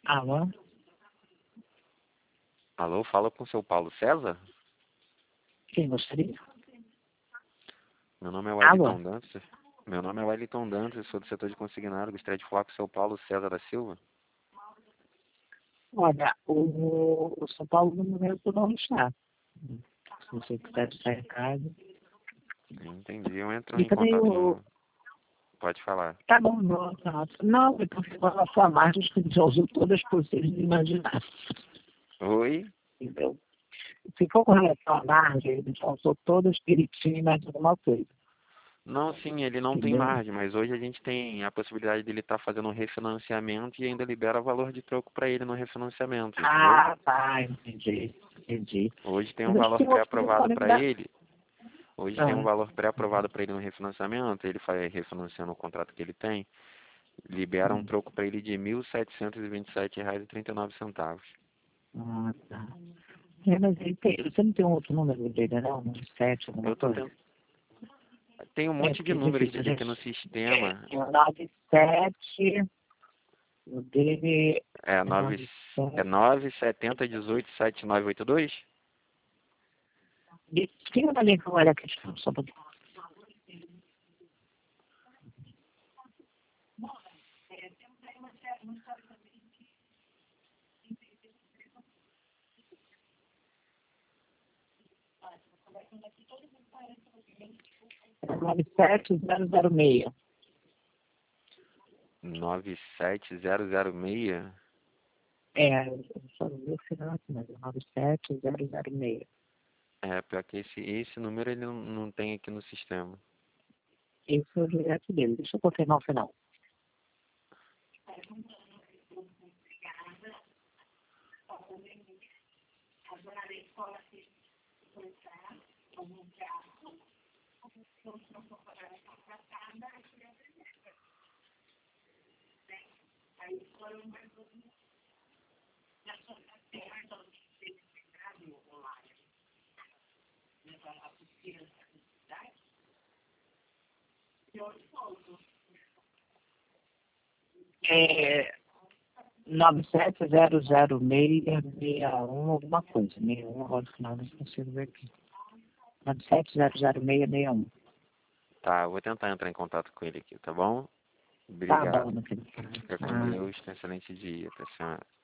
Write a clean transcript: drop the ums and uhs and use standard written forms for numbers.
Alô? Alô, fala com o seu Paulo César? Quem gostaria? Meu nome é Alô? Wellington Dantas. Meu nome é Wellington Dantas, sou do setor de consignado. Gostaria de falar com o seu Paulo César da Silva. Olha, o São Paulo no momento não está. Se você quiser deixar recado. Entendi, eu entro E em também contato. Pode falar. Tá bom, não, tá. Não, é porque a sua margem que a gente já usou todas possíveis de imaginar. Oi? Entendeu? Se for com relação à margem, a gente já usou todas direitinho e mais alguma coisa. Não, sim, ele não tem Entendeu? margem, mas hoje a gente tem a possibilidade dele estar fazendo um refinanciamento e ainda libera valor de troco para ele no refinanciamento, entendeu? Ah, tá, entendi. Hoje tem um Mas acho valor que tem outro que pré-aprovado podem me para dar. ele. Hoje tem um Ah, valor pré-aprovado para ele no refinanciamento, ele vai refinanciando o contrato que ele tem, libera um hum. troco para ele de R$ 1.727,39. Tá. É, mas ele tem, você não tem um outro número dele, não? Um 7, alguma Eu tô coisa? tentando. Tem um É, monte de porque é números difícil, dele aqui gente. no sistema. É o 97, o dele É é 9, é 97. 970187982? Tem uma linha que eu olho aqui, só um pouquinho. É 97006. 97006? É, eu só não vi o final aqui, mas é 97006. É, pior que esse número ele não tem aqui no sistema. Esse é o direto dele. Deixa eu confirmar o final. É 9700661 alguma coisa. 61 agora no final, não consigo ver aqui. 9700661. Tá, eu vou tentar entrar em contato com ele aqui, tá bom? Tá bom, Obrigado. meu filho. Fica com Ah. Deus, tenha um excelente dia. Até semana.